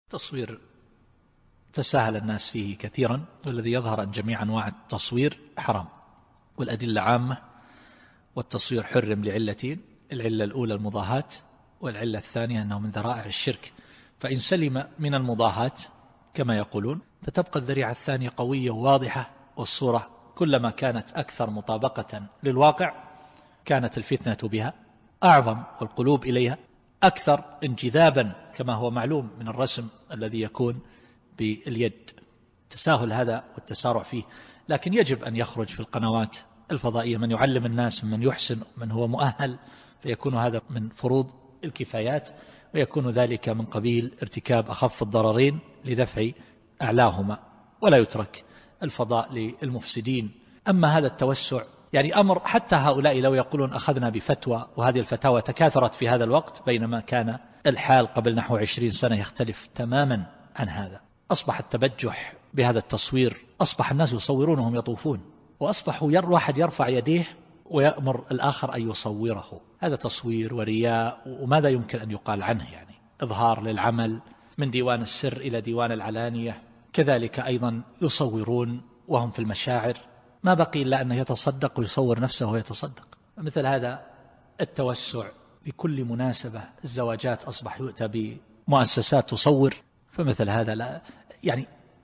تصوير تساهل الناس فيه كثيرا، والذي يظهر أن جميع أنواع التصوير حرام، والأدلة عامة. والتصوير حرم لعلتين: العلة الأولى المضاهاة، والعلة الثانية أنه من ذرائع الشرك. فإن سلم من المضاهاة كما يقولون فتبقى الذريعة الثانية قوية وواضحة، والصورة كلما كانت أكثر مطابقة للواقع كانت الفتنة بها أعظم، والقلوب إليها أكثر انجذابا، كما هو معلوم من الرسم الذي يكون باليد. تساهل هذا والتسارع فيه، لكن يجب أن يخرج في القنوات الفضائية من يعلم الناس، من يحسن، من هو مؤهل، فيكون هذا من فروض الكفايات، ويكون ذلك من قبيل ارتكاب أخف الضررين لدفع أعلاهما، ولا يترك الفضاء للمفسدين. أما هذا التوسع يعني أمر حتى هؤلاء لو يقولون أخذنا بفتوى، وهذه الفتاوى تكاثرت في هذا الوقت، بينما كان الحال قبل نحو 20 سنة يختلف تماما عن هذا. أصبح التبجح بهذا التصوير، أصبح الناس يصورون وهم يطوفون، وأصبحوا واحد يرفع يديه ويأمر الآخر أن يصوره. هذا تصوير ورياء، وماذا يمكن أن يقال عنه؟ يعني إظهار للعمل من ديوان السر إلى ديوان العلانية. كذلك أيضا يصورون وهم في المشاعر، ما بقي إلا أنه يتصدق ويصور نفسه ويتصدق. مثل هذا التوسع بكل مناسبة، الزواجات أصبح يؤتى بمؤسسات تصور، فمثل هذا لا يعني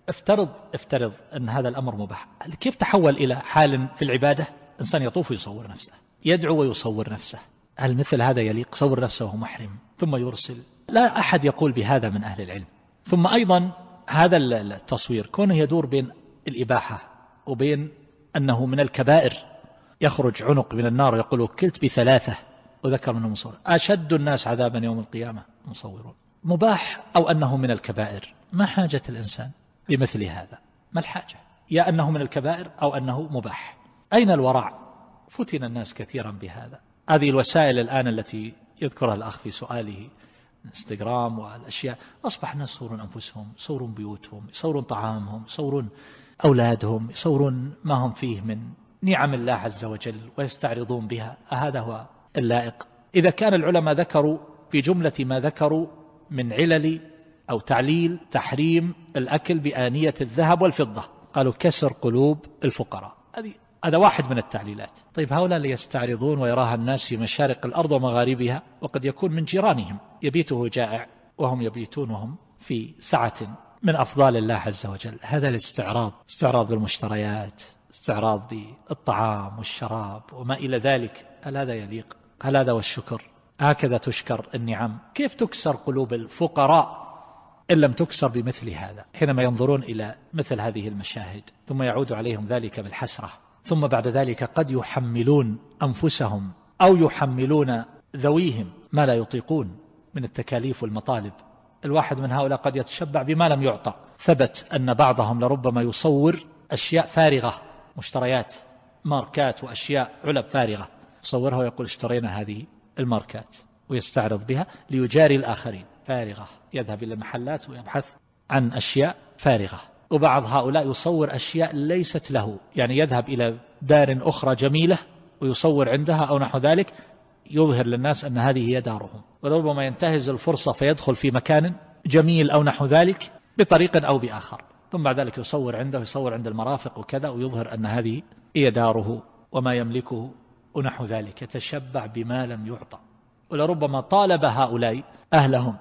افترض أن هذا الأمر مباح، كيف تحول إلى حال في العبادة إنسان يطوف ويصور نفسه، يدعو ويصور نفسه؟ هل مثل هذا يليق؟ صور نفسه وهو محرم ثم يرسل؟ لا أحد يقول بهذا من أهل العلم. ثم أيضا هذا التصوير كونه يدور بين الإباحة وبين أنه من الكبائر، يخرج عنق من النار يقول وكلت ب3، وذكر منه مصور أشد الناس عذابا يوم القيامة مصورون. مباح أو أنه من الكبائر، ما حاجة الإنسان بمثل هذا؟ ما الحاجة؟ يا أنه من الكبائر أو أنه مباح. أين الورع؟ فتن الناس كثيرا بهذا. هذه الوسائل الآن التي يذكرها الأخ في سؤاله، الانستغرام والأشياء، أصبح الناس يصورون أنفسهم، يصورون بيوتهم، يصورون طعامهم، يصورون أولادهم، يصورون ما هم فيه من نعم الله عز وجل ويستعرضون بها. هذا هو اللائق؟ إذا كان العلماء ذكروا في جملة ما ذكروا من علل أو تعليل تحريم الأكل بآنية الذهب والفضة، قالوا كسر قلوب الفقراء، هذا واحد من التعليلات. طيب هؤلاء اللي يستعرضون ويراها الناس في مشارق الأرض ومغاربها، وقد يكون من جيرانهم يبيته جائع وهم يبيتون وهم في سعة من أفضال الله عز وجل. هذا الاستعراض، استعراض بالمشتريات، استعراض بالطعام والشراب وما إلى ذلك، هل هذا يليق؟ هل هذا والشكر؟ هكذا تشكر النعم؟ كيف تكسر قلوب الفقراء إن لم تكسر بمثل هذا؟ حينما ينظرون إلى مثل هذه المشاهد ثم يعود عليهم ذلك بالحسرة، ثم بعد ذلك قد يحملون أنفسهم أو يحملون ذويهم ما لا يطيقون من التكاليف والمطالب. الواحد من هؤلاء قد يتشبع بما لم يعطى. ثبت أن بعضهم لربما يصور أشياء فارغة، مشتريات، ماركات وأشياء علب فارغة، يصورها ويقول اشترينا هذه الماركات، ويستعرض بها ليجاري الآخرين. فارغة، يذهب إلى المحلات ويبحث عن أشياء فارغة. وبعض هؤلاء يصور أشياء ليست له، يعني يذهب إلى دار أخرى جميلة ويصور عندها أو نحو ذلك، يظهر للناس أن هذه هي دارهم، ولربما ينتهز الفرصة فيدخل في مكان جميل أو نحو ذلك بطريق أو بآخر، ثم بعد ذلك يصور عنده، يصور عند المرافق وكذا، ويظهر أن هذه هي داره وما يملكه ونحو ذلك. يتشبع بما لم يعطى. ولربما طالب هؤلاء أهلهم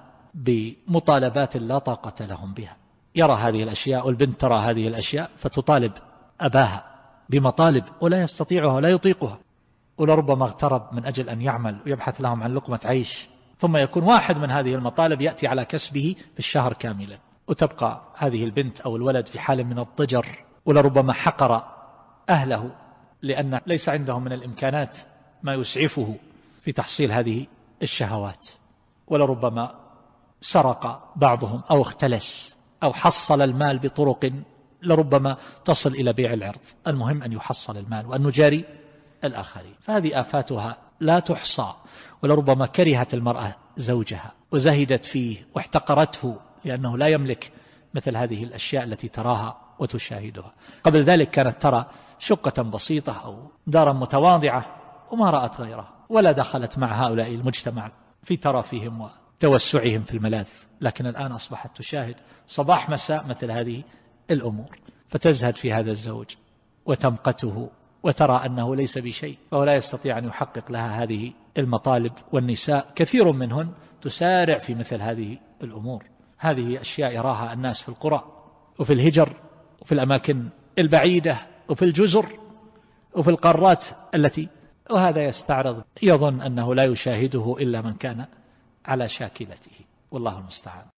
بمطالبات لا طاقة لهم بها. يرى هذه الأشياء، والبنت ترى هذه الأشياء فتطالب أباها بمطالب ولا يستطيعها ولا يطيقها، ولربما اغترب من أجل أن يعمل ويبحث لهم عن لقمة عيش، ثم يكون واحد من هذه المطالب يأتي على كسبه في الشهر كاملا، وتبقى هذه البنت أو الولد في حال من الضجر، ولربما حقر أهله لأن ليس عندهم من الإمكانات ما يسعفه في تحصيل هذه الشهوات. ولربما سرق بعضهم أو اختلس أو حصل المال بطرق لربما تصل إلى بيع العرض. المهم أن يحصل المال وأن نجاري الآخرين. فهذه آفاتها لا تحصى. ولربما كرهت المرأة زوجها وزهدت فيه واحتقرته لأنه لا يملك مثل هذه الأشياء التي تراها وتشاهدها. قبل ذلك كانت ترى شقة بسيطة أو دارا متواضعة وما رأت غيرها، ولا دخلت مع هؤلاء المجتمع في ترفهم توسعهم في الملاذ، لكن الآن أصبحت تشاهد صباح مساء مثل هذه الأمور، فتزهد في هذا الزوج وتمقته وترى أنه ليس بشيء، فهو لا يستطيع أن يحقق لها هذه المطالب. والنساء كثير منهن تسارع في مثل هذه الأمور. هذه أشياء يراها الناس في القرى وفي الهجر وفي الأماكن البعيدة وفي الجزر وفي القارات وهذا يستعرض، يظن أنه لا يشاهده إلا من كان على شاكلته، والله المستعان.